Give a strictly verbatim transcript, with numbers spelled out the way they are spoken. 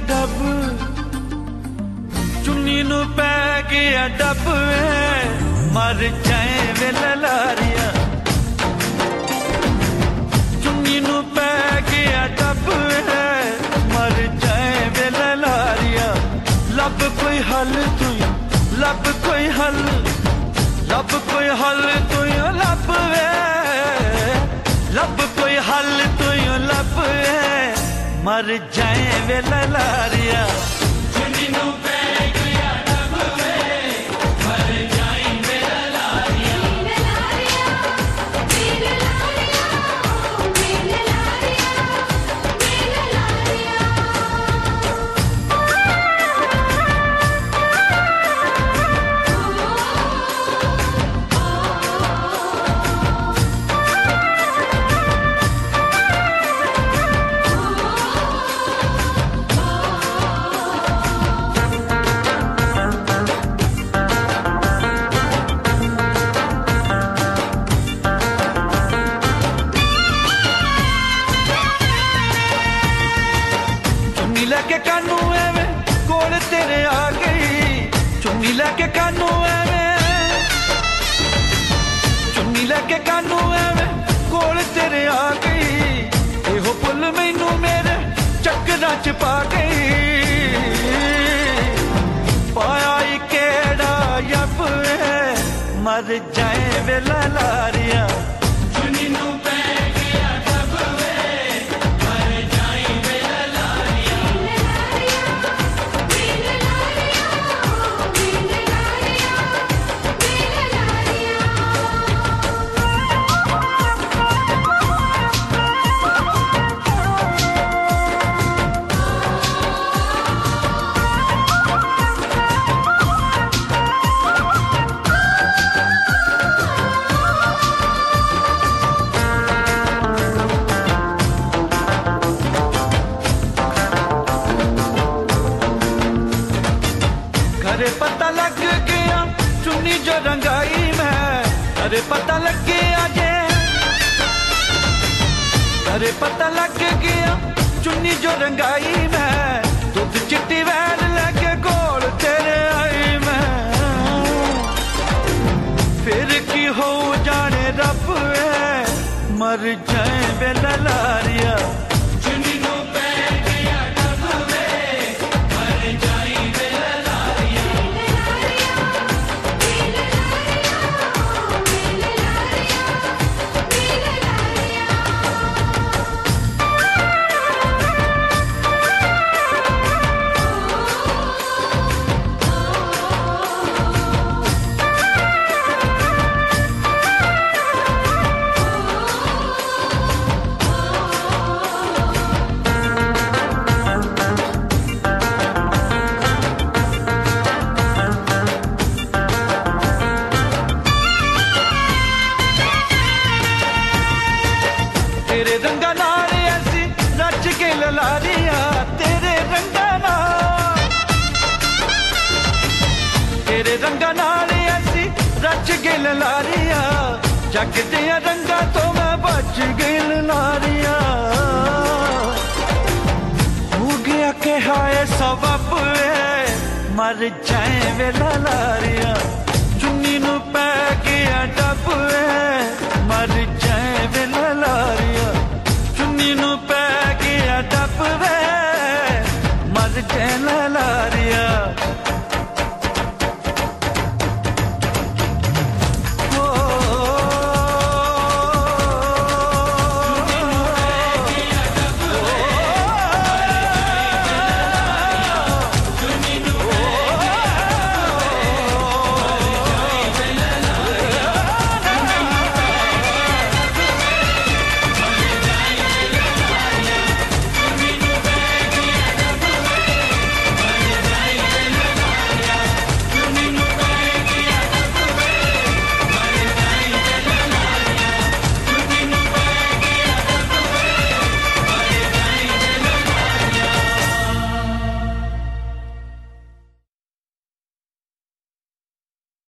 Dub चुन्नी नू पै गया डब मर जाए वे ललारिया चुन्नी नू पै गया डब मर जाए वे ललारिया लब कोई हल तू लब कोई हल लब कोई हल तू लब वे लब कोई हल तू लब मर जाए वे ललारिया चुन्नी नू पै गया डब मर जाए वे ललारिया ललारिया मेरे ललारिया मेरे ललारिया मेरे ललारिया लैके कानू एवें कोल तेरे आ गई चुन्नी लैके कानू एवें चुन्नी लैके कानू एवें कोल तेरे आ गई एहो पुल मैनू मेरे चक्करां च पा गई पाया ई केड़ा यप मर जाए वे ललारिया चुन्नी नू पै गया डब मर जाए वे ललारिया अरे पता लग गया चुन्नी जो रंगाई मैं अरे पता लग गया जे अरे पता लग गया चुन्नी जो रंगाई मैं दुध चिट्टी वैन लेके कोल तेरे आई मैं फिर की हो जाने रब मर जाए वे ललारिया चुन्नी नू पै गया डब मर जाए वे तेरे रंगा नाल ऐसी रच के ललारिया तेरे रंगा नाल तेरे रंगा नाल ऐसी रच के ललारिया जग दिया रंगा तो मैं बच गई ललारिया हो गया के हाय सबब मर जाए वे ललारिया।